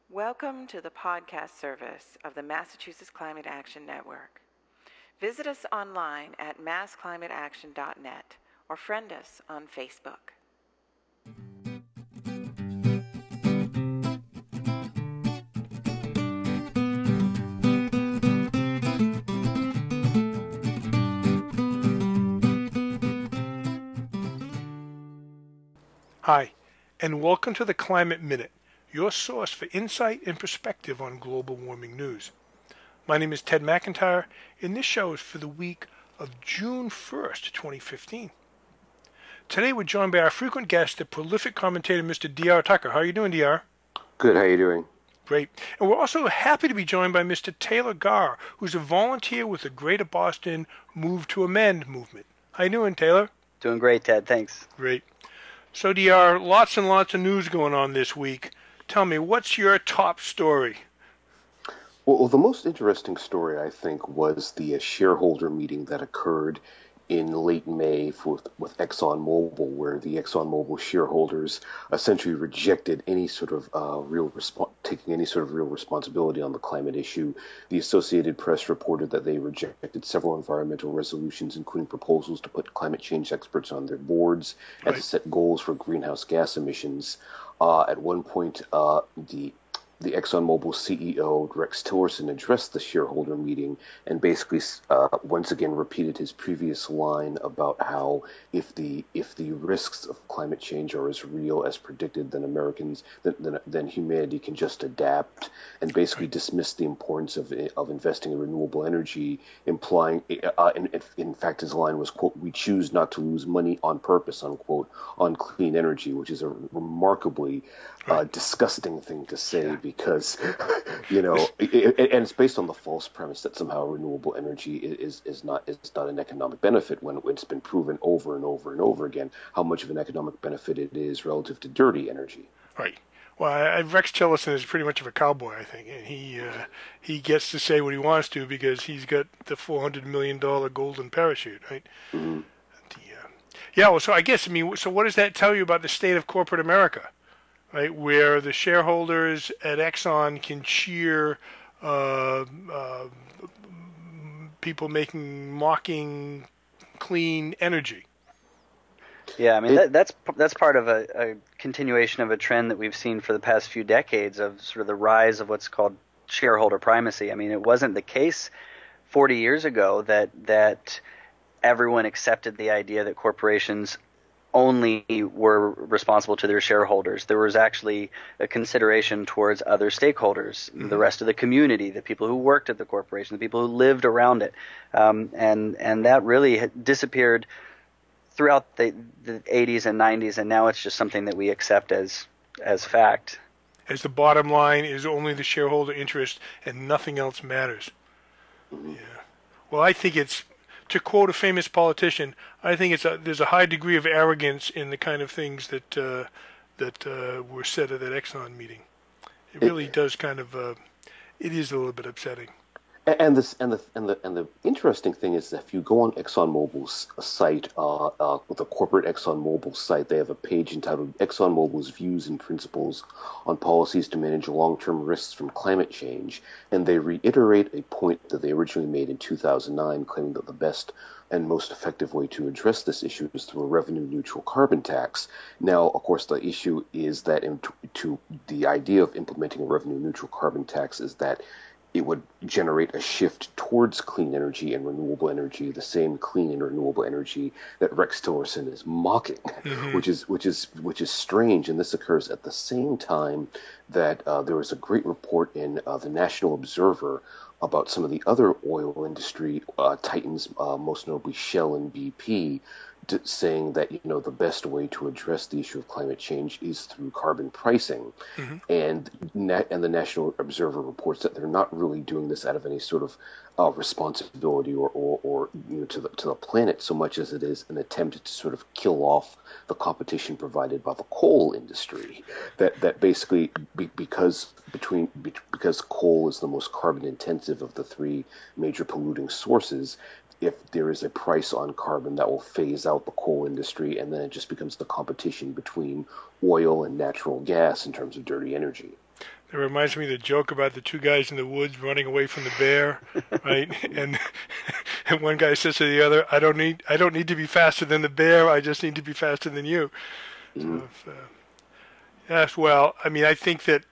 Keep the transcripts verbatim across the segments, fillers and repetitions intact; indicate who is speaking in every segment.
Speaker 1: Welcome to the podcast service of the Massachusetts Climate Action Network. Visit us online at mass climate action dot net or friend us on Facebook.
Speaker 2: Hi, and welcome to the Climate Minute, your source for insight and perspective on global warming news. My name is Ted McIntyre, and this show is for the week of June first, twenty fifteen. Today we're joined by our frequent guest, the prolific commentator, Mister D R Tucker. How are you doing, D R?
Speaker 3: Good, how are you doing?
Speaker 2: Great. And we're also happy to be joined by Mister Taylor Garr, who's a volunteer with the Greater Boston Move to Amend movement. How you doing, Taylor?
Speaker 4: Doing great, Ted. Thanks.
Speaker 2: Great. So, D R, lots and lots of news going on this week. Tell me, what's your top story?
Speaker 3: Well, the most interesting story, I think, was the uh, shareholder meeting that occurred in late May for, with ExxonMobil, where the ExxonMobil shareholders essentially rejected any sort of uh, real respo- taking any sort of real responsibility on the climate issue. The Associated Press reported that they rejected several environmental resolutions, including proposals to put climate change experts on their boards and
Speaker 2: Right.
Speaker 3: to set goals for greenhouse gas emissions. Uh, at one point, uh, the the ExxonMobil C E O, Rex Tillerson, addressed the shareholder meeting and basically uh, once again repeated his previous line about how if the if the risks of climate change are as real as predicted, then Americans, then, then, then humanity can just adapt, and basically dismissed the importance of of investing in renewable energy, implying, uh, in, in fact, his line was, quote, "We choose not to lose money on purpose," unquote, on clean energy, which is a remarkably uh, disgusting thing to say.
Speaker 2: Yeah.
Speaker 3: Because, you know, it, it, and it's based on the false premise that somehow renewable energy is is not is not an economic benefit, when it's been proven over and over and over again how much of an economic benefit it is relative to dirty energy.
Speaker 2: Right. Well, I, Rex Tillerson is pretty much of a cowboy, I think, and he uh, he gets to say what he wants to because he's got the four hundred million dollars golden parachute, right?
Speaker 3: Mm-hmm.
Speaker 2: The, uh, yeah. Well, so I guess I mean, so what does that tell you about the state of corporate America? Right, where the shareholders at Exxon can cheer uh, uh, people making mocking clean energy.
Speaker 4: Yeah, I mean that, that's that's part of a, a continuation of a trend that we've seen for the past few decades of sort of the rise of what's called shareholder primacy. I mean, it wasn't the case forty years ago that that everyone accepted the idea that corporations only were responsible to their shareholders. There was actually a consideration towards other stakeholders, mm-hmm. the rest of the community, the people who worked at the corporation, the people who lived around it, um, and and that really had disappeared throughout the, the eighties and nineties, and now it's just something that we accept as as fact.
Speaker 2: As the bottom line is only the shareholder interest and nothing else matters.
Speaker 3: Mm-hmm.
Speaker 2: Yeah. Well, I think it's, to quote a famous politician, I think it's a, there's a high degree of arrogance in the kind of things that uh, that uh, were said at that Exxon meeting. It really it, does kind of, uh, it is a little bit upsetting.
Speaker 3: And this, and the and the and the interesting thing is that if you go on ExxonMobil's site, uh, uh, with the corporate ExxonMobil site, they have a page entitled "ExxonMobil's Views and Principles on Policies to Manage Long-Term Risks from Climate Change," and they reiterate a point that they originally made in two thousand nine, claiming that the best and most effective way to address this issue is through a revenue-neutral carbon tax. Now, of course, the issue is that in to, to the idea of implementing a revenue-neutral carbon tax is that it would generate a shift towards clean energy and renewable energy, the same clean and renewable energy that Rex Tillerson is mocking, mm-hmm. which is which is which is strange. And this occurs at the same time that uh, there was a great report in uh, the National Observer about some of the other oil industry uh, titans, uh, most notably Shell and B P, d- saying that, you know, the best way to address the issue of climate change is through carbon pricing. Mm-hmm. And na- and the National Observer reports that they're not really doing this out of any sort of uh, responsibility or, or, or you know, to the to the planet so much as it is an attempt to sort of kill off the competition provided by the coal industry. That that basically be, because between be, because coal is the most carbon intensive of the three major polluting sources, if there is a price on carbon, that will phase out the coal industry, and then it just becomes the competition between oil and natural gas in terms of dirty energy.
Speaker 2: It reminds me of the joke about the two guys in the woods running away from the bear, right? and and one guy says to the other, "I don't need I don't need to be faster than the bear. I just need to be faster than you." Mm-hmm. So if, uh, yes, well, I mean, I think that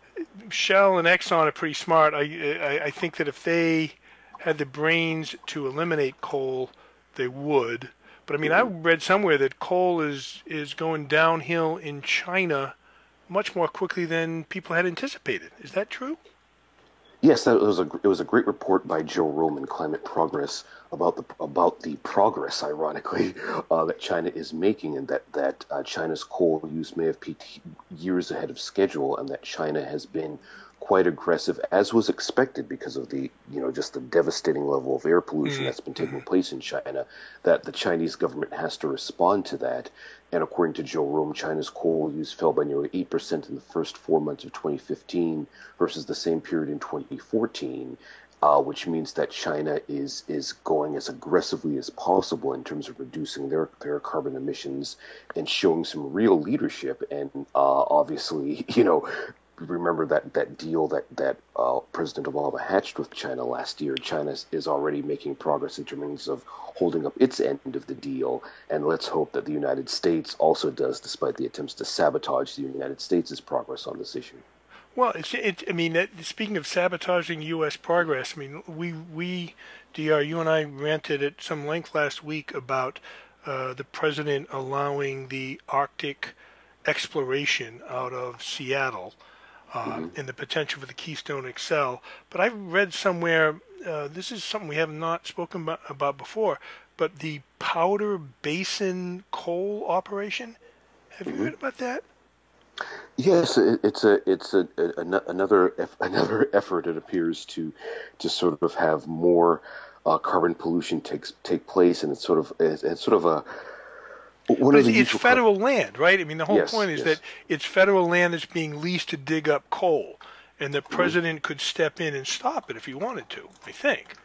Speaker 2: Shell and Exxon are pretty smart. I, I I think that if they had the brains to eliminate coal, they would. But I mean, I read somewhere that coal is is going downhill in China much more quickly than people had anticipated. Is that true?
Speaker 3: Yes, that was a it was a great report by Joe Roman in Climate Progress about the about the progress, ironically, uh, that China is making, and that that uh, China's coal use may have peaked years ahead of schedule, and that China has been quite aggressive, as was expected, because of the you know just the devastating level of air pollution mm-hmm. that's been taking place in China. That the Chinese government has to respond to that. And according to Joe Rome, China's coal use fell by nearly eight percent in the first four months of twenty fifteen versus the same period in twenty fourteen, uh, which means that China is is going as aggressively as possible in terms of reducing their, their carbon emissions and showing some real leadership. And uh, obviously, you know, remember that, that deal that, that uh, President Obama hatched with China last year. China is, is already making progress in terms of holding up its end of the deal, and let's hope that the United States also does, despite the attempts to sabotage the United States' progress on this issue.
Speaker 2: Well, it's, it, I mean, that, speaking of sabotaging U S progress, I mean, we, we, D R, you and I ranted at some length last week about uh, the president allowing the Arctic exploration out of Seattle. Uh, mm-hmm. and the potential for the Keystone X L. But I read somewhere, uh, this is something we have not spoken about, about before, but the Powder Basin coal operation. Have mm-hmm. you heard about that?
Speaker 3: Yes, it, it's a it's a, a, a another another effort. It appears to to sort of have more uh, carbon pollution takes take place, and it's sort of it's, it's sort of a One
Speaker 2: but it's, it's federal land, right? I mean, the whole
Speaker 3: yes,
Speaker 2: point is
Speaker 3: yes.
Speaker 2: that it's federal land that's being leased to dig up coal, and the president mm-hmm. could step in and stop it if he wanted to, I think.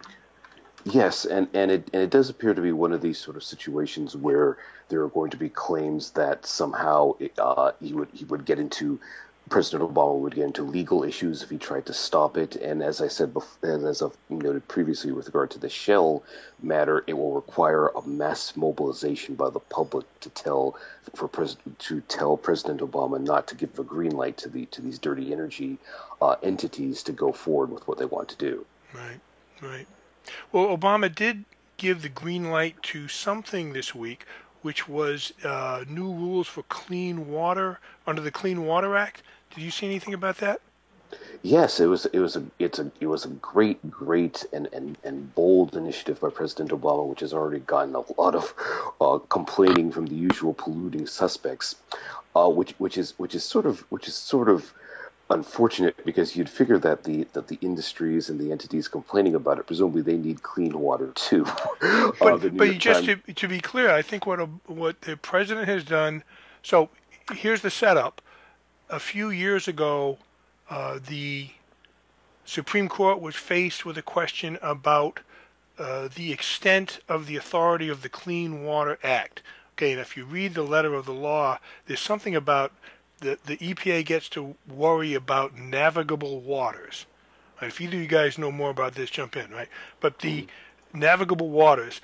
Speaker 3: Yes, and, and, it, and it does appear to be one of these sort of situations where there are going to be claims that somehow uh, he would he would get into President Obama would get into legal issues if he tried to stop it. And as I said before, and as I've noted previously with regard to the Shell matter, it will require a mass mobilization by the public to tell for pres- to tell President Obama not to give a green light to the to these dirty energy uh, entities to go forward with what they want to do.
Speaker 2: Right, right. Well, Obama did give the green light to something this week, which was uh, new rules for clean water under the Clean Water Act. Did you see anything about that?
Speaker 3: Yes, it was. It was a. It's a. It was a great, great, and, and, and bold initiative by President Obama, which has already gotten a lot of uh, complaining from the usual polluting suspects, uh, which which is which is sort of which is sort of unfortunate, because you'd figure that the that the industries and the entities complaining about it, presumably they need clean water too.
Speaker 2: But, uh, but just to to be clear, I think what a, what the president has done. So here's the setup. A few years ago, uh, the Supreme Court was faced with a question about uh, the extent of the authority of the Clean Water Act. Okay, and if you read the letter of the law, there's something about the, the E P A gets to worry about navigable waters. Right, if either of you guys know more about this, jump in, right? But the mm-hmm. navigable waters,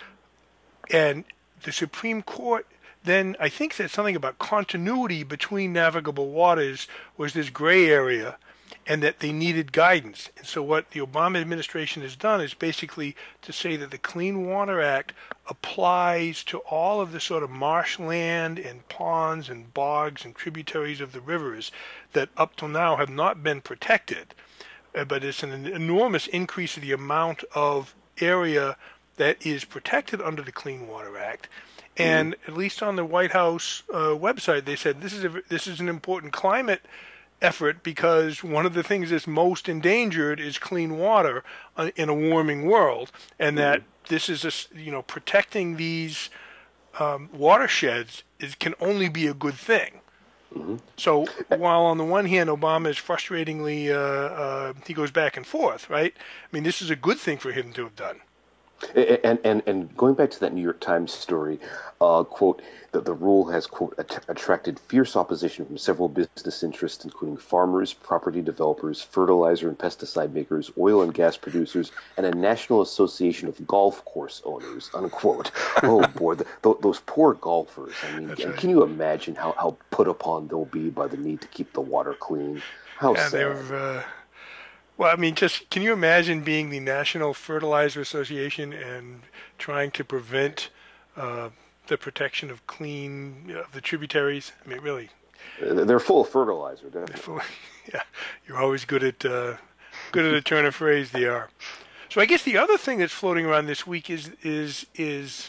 Speaker 2: and the Supreme Court then I think said something about continuity between navigable waters was this gray area, and that they needed guidance. And so what the Obama administration has done is basically to say that the Clean Water Act applies to all of the sort of marshland and ponds and bogs and tributaries of the rivers that up till now have not been protected. Uh, but it's an enormous increase in the amount of area that is protected under the Clean Water Act. And mm-hmm. at least on the White House uh, website, they said this is a, this is an important climate effort, because one of the things that's most endangered is clean water uh, in a warming world, and that mm-hmm. this is a, you know protecting these um, watersheds is can only be a good thing. Mm-hmm. So while on the one hand Obama is frustratingly uh, uh, he goes back and forth, right? I mean, this is a good thing for him to have done.
Speaker 3: And, and and going back to that New York Times story, uh, quote, that the rule has, quote, att- attracted fierce opposition from several business interests, including farmers, property developers, fertilizer and pesticide makers, oil and gas producers, and a national association of golf course owners, unquote. Oh, boy, the, th- those poor golfers. I mean,
Speaker 2: That's
Speaker 3: and
Speaker 2: right.
Speaker 3: can you imagine how, how put upon they'll be by the need to keep the water clean? How
Speaker 2: Yeah,
Speaker 3: sad.
Speaker 2: they were. Uh, well, I mean, just can you imagine being the National Fertilizer Association and trying to prevent uh, the protection of clean of the tributaries? I mean, really,
Speaker 3: They're full of fertilizer, definitely.
Speaker 2: yeah, you're always good at uh, good at a turn of phrase. They are. So I guess the other thing that's floating around this week is is is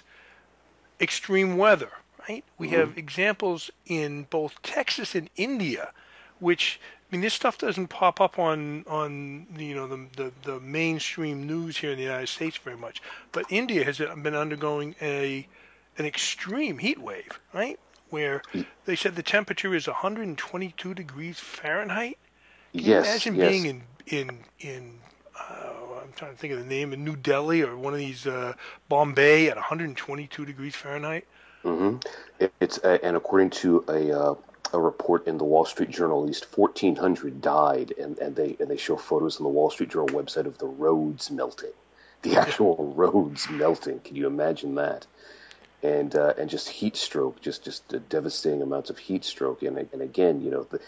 Speaker 2: extreme weather. Right? We
Speaker 3: Mm-hmm.
Speaker 2: have examples in both Texas and India, which I mean, this stuff doesn't pop up on on you know the, the the mainstream news here in the United States very much. But India has been undergoing a an extreme heat wave, right? Where they said the temperature is one hundred twenty-two degrees Fahrenheit. Can you
Speaker 3: Yes,
Speaker 2: imagine
Speaker 3: yes.
Speaker 2: being in in in uh, I'm trying to think of the name in New Delhi or one of these uh, Bombay at one hundred twenty-two degrees Fahrenheit?
Speaker 3: hmm It, it's uh, and according to a uh, a report in the Wall Street Journal, at least fourteen hundred died, and, and they and they show photos on the Wall Street Journal website of the roads melting, the actual roads melting. Can you imagine that? And uh, and just heat stroke, just just uh, devastating amounts of heat stroke, and and again, you know, the,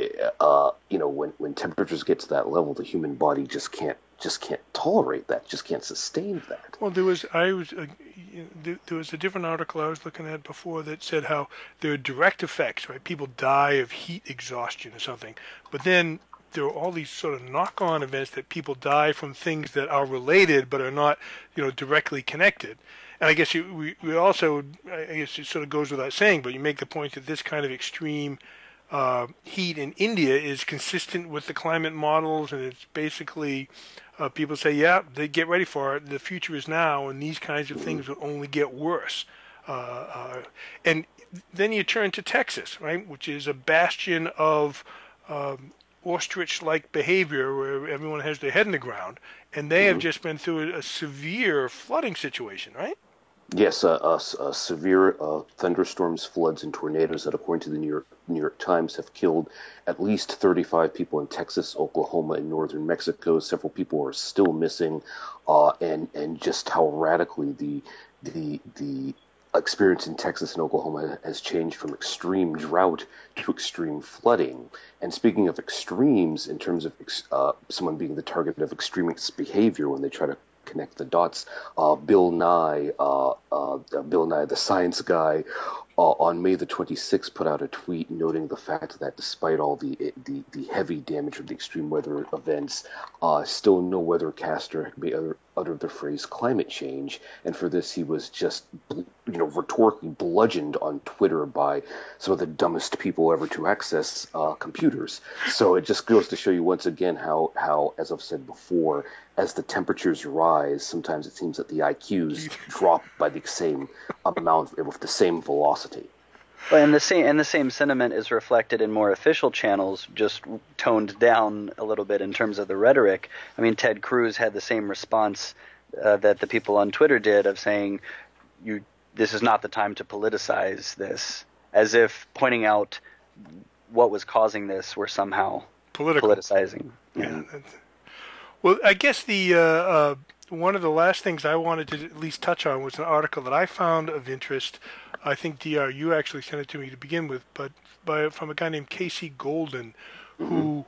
Speaker 3: uh, you know, when when temperatures get to that level, the human body just can't just can't tolerate that, just can't sustain that.
Speaker 2: Well, there was I was uh, you know, there, there was a different article I was looking at before that said how there are direct effects, right? People die of heat exhaustion or something, but then there are all these sort of knock-on events that people die from things that are related but are not, you know, directly connected. And I guess you, we we also I guess it sort of goes without saying, but you make the point that this kind of extreme uh, heat in India is consistent with the climate models, and it's basically uh, people say, yeah, they get ready for it. The future is now, and these kinds of things will only get worse. Uh, uh, and then you turn to Texas, right, which is a bastion of um, ostrich-like behavior where everyone has their head in the ground, and they have just been through a, a severe flooding situation, right?
Speaker 3: Yes, uh, uh, uh, severe uh, thunderstorms, floods, and tornadoes that, according to the New York New York Times, have killed at least thirty-five people in Texas, Oklahoma, and northern Mexico. Several people are still missing, uh, and and just how radically the the the experience in Texas and Oklahoma has changed from extreme drought to extreme flooding. And speaking of extremes, in terms of uh, someone being the target of extremist behavior when they try to connect the dots, uh, Bill Nye, uh, uh, Bill Nye, the science guy, uh, on May the twenty-sixth put out a tweet noting the fact that despite all the the, the heavy damage of the extreme weather events, uh, still no weathercaster had made other, uttered the phrase climate change, and for this he was just, you know, rhetorically bludgeoned on Twitter by some of the dumbest people ever to access uh, computers. So it just goes to show you once again how, how, as I've said before, as the temperatures rise, sometimes it seems that the I Qs drop by the same amount with the same velocity.
Speaker 4: Well, and the same and the same sentiment is reflected in more official channels, just toned down a little bit in terms of the rhetoric. I mean, Ted Cruz had the same response uh, that the people on Twitter did of saying, "You, this is not the time to politicize this," as if pointing out what was causing this were somehow
Speaker 2: Political.
Speaker 4: politicizing.
Speaker 2: Yeah. That's, well, I guess the uh, uh, one of the last things I wanted to at least touch on was an article that I found of interest. I think, D R, you actually sent it to me to begin with, but by, from a guy named Casey Golden, who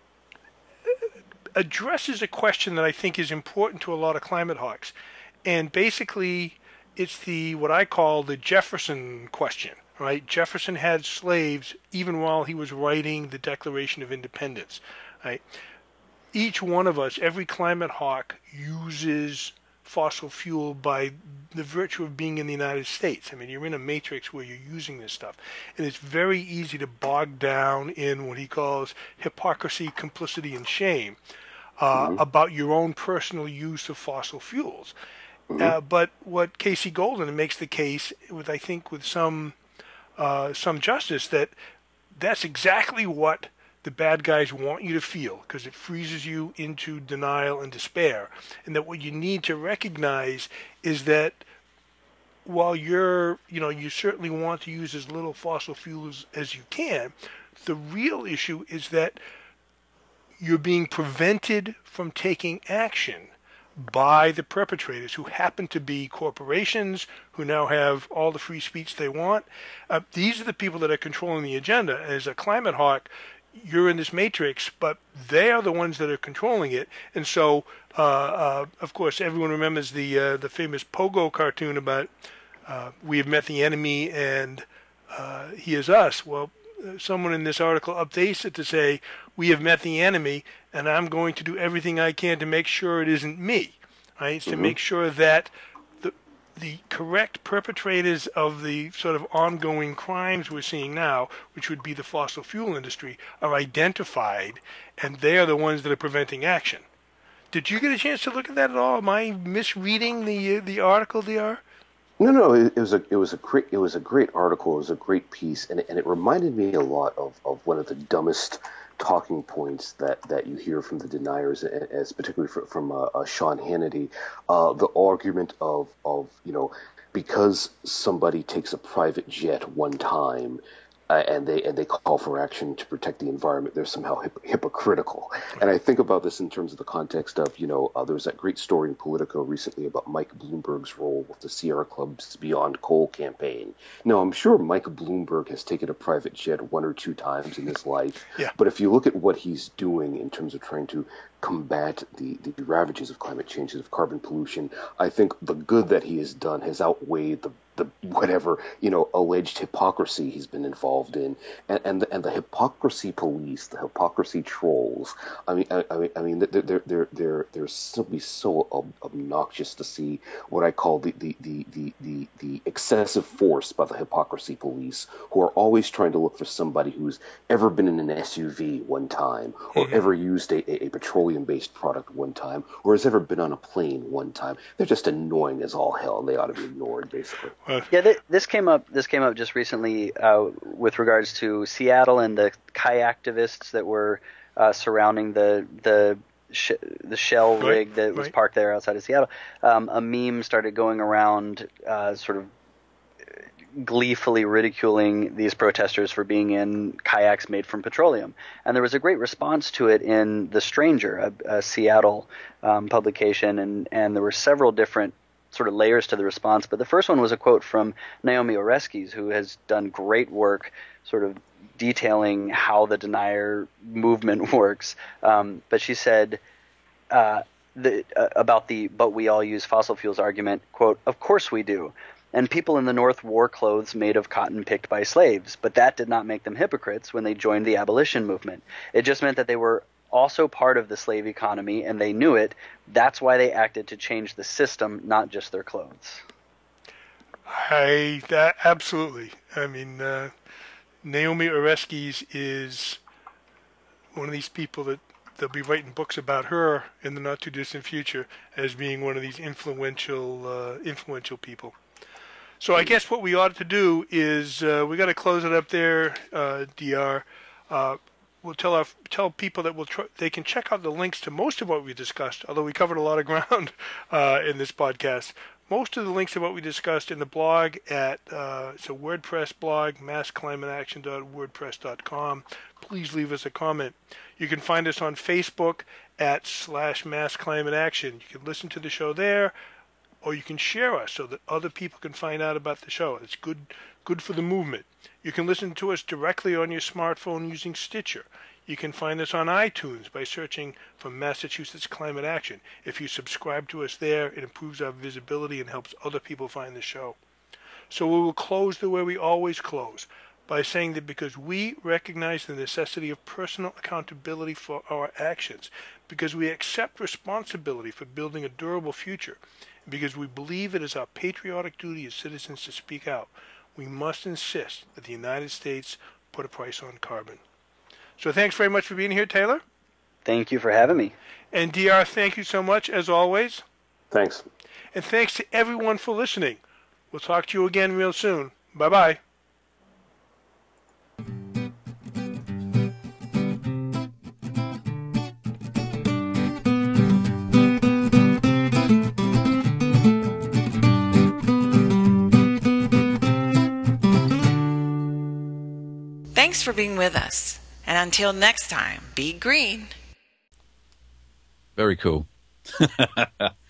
Speaker 2: addresses a question that I think is important to a lot of climate hawks. And basically, it's the what I call the Jefferson question, right? Jefferson had slaves even while he was writing the Declaration of Independence, right? Each one of us, every climate hawk, uses fossil fuel by the virtue of being in the United States. I mean, you're in a matrix where you're using this stuff. And it's very easy to bog down in what he calls hypocrisy, complicity, and shame uh, mm-hmm. about your own personal use of fossil fuels. Mm-hmm. Uh, but what Casey Golden makes the case, with I think with some uh, some justice, that that's exactly what the bad guys want you to feel, because it freezes you into denial and despair. And that what you need to recognize is that while you're, you know, you certainly want to use as little fossil fuels as you can, the real issue is that you're being prevented from taking action by the perpetrators, who happen to be corporations who now have all the free speech they want. Uh, these are the people that are controlling the agenda. As a climate hawk, you're in this matrix, but they are the ones that are controlling it. And so, uh, uh, of course, everyone remembers the uh, the famous Pogo cartoon about uh, we have met the enemy and uh, he is us. Well, someone in this article updates it to say, we have met the enemy, and I'm going to do everything I can to make sure it isn't me. Right? It's mm-hmm. to make sure that the the correct perpetrators of the sort of ongoing crimes we're seeing now, which would be the fossil fuel industry, are identified, and they are the ones that are preventing action. Did you get a chance to look at that at all? Am I misreading the uh, the article, D R?
Speaker 3: No, no, it, it was a it was a great it was a great article. It was a great piece, and and it reminded me a lot of, of one of the dumbest talking points that, that you hear from the deniers, as particularly from, from uh, uh, Sean Hannity, uh, the argument of of you know, because somebody takes a private jet one time. Uh, and they and they call for action to protect the environment, they're somehow hip, hypocritical. And I think about this in terms of the context of, you know, uh, there was that great story in Politico recently about Mike Bloomberg's role with the Sierra Club's Beyond Coal campaign. Now, I'm sure Mike Bloomberg has taken a private jet one or two times in his life,
Speaker 2: yeah.
Speaker 3: But if you look at what he's doing in terms of trying to combat the, the ravages of climate change, of carbon pollution, I think the good that he has done has outweighed the the whatever, you know, alleged hypocrisy he's been involved in, and and the, and the hypocrisy police, the hypocrisy trolls. I mean, I, I mean, I mean, they're they're they're they're they're simply so ob- obnoxious to see. What I call the the, the the the the excessive force by the hypocrisy police, who are always trying to look for somebody who's ever been in an S U V one time, or mm-hmm. ever used a, a, a petroleum-based product one time, or has ever been on a plane one time. They're just annoying as all hell, and they ought to be ignored, basically.
Speaker 4: Yeah, th- this came up. This came up just recently uh, with regards to Seattle and the kayaktivists that were uh, surrounding the the sh- the Shell
Speaker 2: right,
Speaker 4: rig that was
Speaker 2: right.
Speaker 4: parked there outside of Seattle. Um, a meme started going around, uh, sort of gleefully ridiculing these protesters for being in kayaks made from petroleum, and there was a great response to it in The Stranger, a, a Seattle um, publication, and and there were several different sort of layers to the response. But the first one was a quote from Naomi Oreskes, who has done great work sort of detailing how the denier movement works. Um, but she said uh, the, uh, about the "but we all use fossil fuels" argument, quote, "Of course we do. And people in the North wore clothes made of cotton picked by slaves, but that did not make them hypocrites when they joined the abolition movement. It just meant that they were also part of the slave economy, and they knew it. That's why they acted to change the system, not just their clothes."
Speaker 2: I that absolutely. I mean, uh, Naomi Oreskes is one of these people that they'll be writing books about her in the not too distant future as being one of these influential uh, influential people. So I guess what we ought to do is uh, we got to close it up there, uh, D R. Uh, We'll tell our tell people that we'll tr- they can check out the links to most of what we discussed. Although we covered a lot of ground uh, in this podcast, most of the links to what we discussed in the blog at uh, it's a WordPress blog, mass climate action dot wordpress dot com. Please leave us a comment. You can find us on Facebook at slash Mass Climate Action. You can listen to the show there, or you can share us so that other people can find out about the show. It's good good for the movement. You can listen to us directly on your smartphone using Stitcher. You can find us on iTunes by searching for Massachusetts Climate Action. If you subscribe to us there, it improves our visibility and helps other people find the show. So we will close the way we always close, by saying that because we recognize the necessity of personal accountability for our actions, because we accept responsibility for building a durable future, and because we believe it is our patriotic duty as citizens to speak out, we must insist that the United States put a price on carbon. So thanks very much for being here, Taylor.
Speaker 4: Thank you for having me.
Speaker 2: And D R, thank you so much, as always.
Speaker 3: Thanks.
Speaker 2: And thanks to everyone for listening. We'll talk to you again real soon. Bye-bye.
Speaker 1: Thanks for being with us. And until next time, be green.
Speaker 5: Very cool.